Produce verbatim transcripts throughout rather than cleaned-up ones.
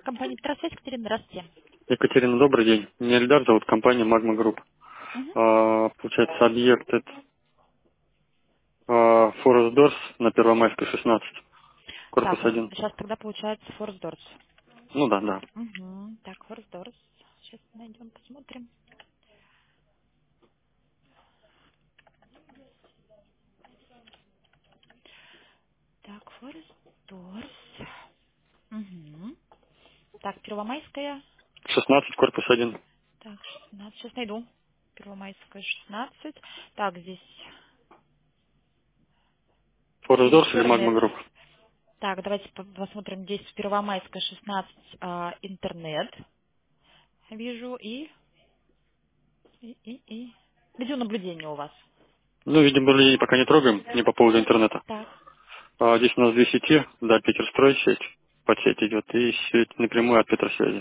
Компания Петросвязь, Екатерина, здравствуйте. Екатерина, добрый день. Меня Эльдар зовут, компания Magma Group. Мгм. А, получается, объект это а, Forest Doors на Первомайской шестнадцать, корпус Так, один. сейчас тогда получается Форсдорс. Ну да, да. Угу. Так, Форсдорс. Сейчас найдем, посмотрим. Так, Форсдорс. Угу. Так, Первомайская. шестнадцать, корпус один. Так, шестнадцать. Сейчас найду. Первомайская шестнадцать. Так, здесь Forest Doors или Magma интернет. Group? Так, давайте по- посмотрим. Здесь Первомайская шестнадцать, а, интернет. Вижу и, и, и, и. Видеонаблюдение у вас. Ну, видимо, людей пока не трогаем, не по поводу интернета. Так. А, здесь у нас две сети, да, Питерстрой сеть, под сеть идет, и сеть напрямую от Петросвязи.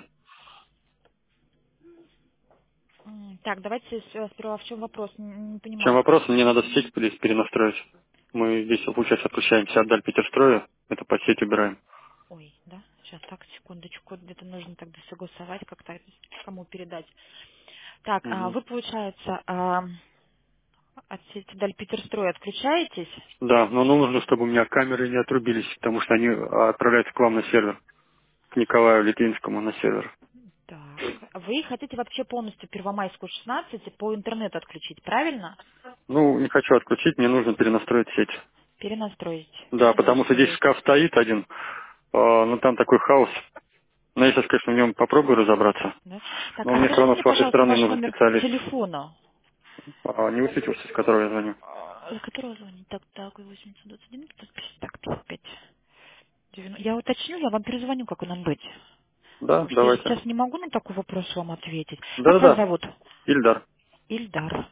М, Так, давайте с- сперва в чем вопрос, не, не В чем понимаю. вопрос? Мне надо сеть здесь перенастроить. Мы здесь, получается, отключаемся от Даль Питерстроя, это под сеть убираем. Ой, да? Сейчас, так, секундочку, где-то нужно тогда согласовать, как-то кому передать. Так, а Мгм. вы, получается, а, от сети Даль Питерстрой отключаетесь? Да, но нужно, чтобы у меня камеры не отрубились, потому что они а, отправляются к вам на сервер, к Николаю Литвинскому на сервер. Так, вы хотите вообще полностью Первомайскую шестнадцать по интернету отключить, правильно? Ну, не хочу отключить, мне нужно перенастроить сеть. Перенастроить, Да, потому что здесь перенастроить. шкаф стоит один, а, но там такой хаос. Но я сейчас, конечно, в нем попробую разобраться. Да? Так, Но а мне все скажите равно мне, с вашей пожалуйста, стороны ваш нужен номер специалист. телефона. А, не высветился, с которого я звоню. А, С которого звонить? Так, так, восемь двадцать один, так, пятьдесят пять. девяносто. Я уточню, я вам перезвоню, как нам быть. Да, Потому что я давайте. сейчас не могу на такой вопрос вам ответить. Как вас Да-да-да, зовут? Ильдар. Ильдар.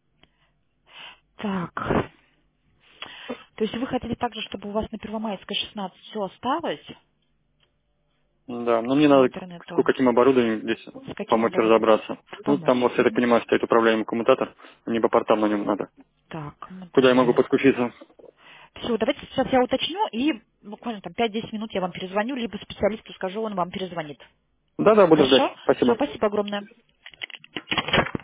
Так. То есть вы хотите также, чтобы у вас на Первомайской шестнадцать все осталось Да, но мне по надо интернету? кое-каким оборудованием здесь С каким помочь оборудованием? разобраться. Ну, там, Помочь. вот, я так Мгм. понимаю, стоит управляемый коммутатор, не по портам на нем надо. Так, Куда я могу модули. подключиться? Все, давайте сейчас я уточню и буквально там пять-десять минут я вам перезвоню, либо специалисту скажу, он вам перезвонит. Да-да, буду ждать. Хорошо? Все, Спасибо. спасибо огромное.